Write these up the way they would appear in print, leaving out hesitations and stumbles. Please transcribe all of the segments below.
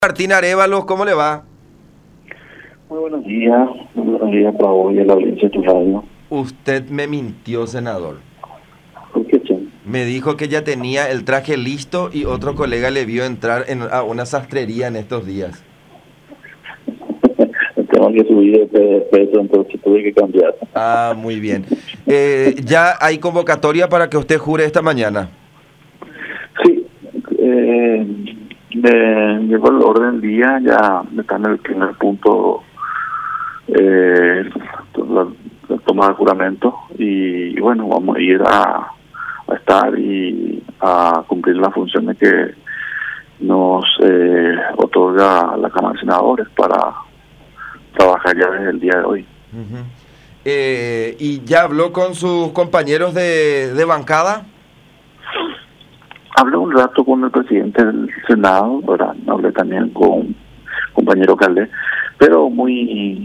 Martín Arévalos, ¿cómo le va? Muy buenos días para vos y a la audiencia de tu radio. Usted me mintió, senador. ¿Por qué, che? Me dijo que ya tenía el traje listo y otro colega le vio entrar a una sastrería en estos días. Tengo que subir de peso, entonces tuve que cambiar. Ah, muy bien. Ya hay convocatoria para que usted jure esta mañana. Sí, llegó el orden del día, ya está en el primer punto la toma de juramento y bueno, vamos a ir a estar y a cumplir las funciones que nos otorga la Cámara de Senadores para trabajar ya desde el día de hoy. ¿Y ya habló con sus compañeros de bancada? Hablé un rato con el presidente del Senado, ¿verdad? Hablé también con el compañero Calde, pero muy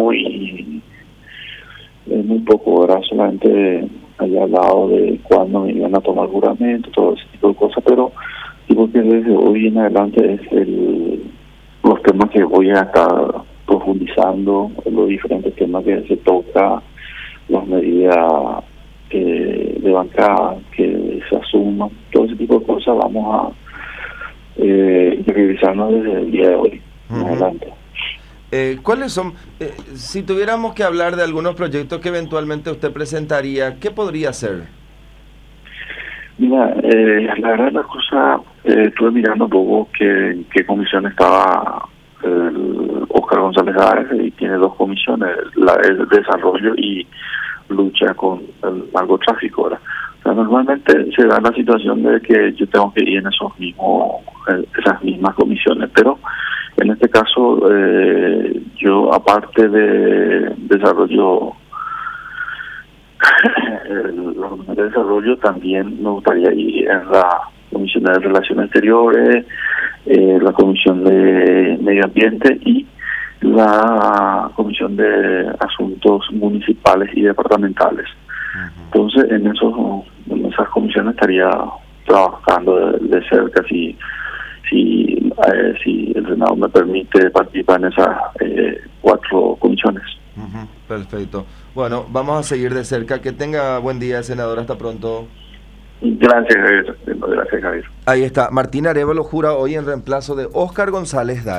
poco, ¿verdad? Solamente había hablado de cuándo me iban a tomar juramento, todo ese tipo de cosas, pero digo que desde hoy en adelante es los temas que voy a estar profundizando, los diferentes temas que se toca, las medidas de bancada que se asuman, todo ese tipo de cosas vamos a revisarnos desde el día de hoy en adelante. ¿Cuáles son, si tuviéramos que hablar de algunos proyectos que eventualmente usted presentaría, qué podría ser? Mira, la verdad la cosa, estuve mirando un poco qué comisión estaba Óscar González Ares, y tiene dos comisiones, la de desarrollo y lucha con el narcotráfico, ¿verdad? O sea, normalmente se da la situación de que yo tengo que ir en esas mismas comisiones, pero en este caso yo, aparte de desarrollo, la comisión de desarrollo, también me gustaría ir en la comisión de Relaciones Exteriores, la comisión de Medio Ambiente y la comisión de Asuntos Municipales y Departamentales. Entonces, en esas comisiones estaría trabajando de cerca si el Senado me permite participar en esas 4 comisiones. Perfecto. Bueno, vamos a seguir de cerca. Que tenga buen día, senador. Hasta pronto. Gracias, Javier. Gracias, Javier. Ahí está. Martín Arévalo jura hoy en reemplazo de Óscar González Ares.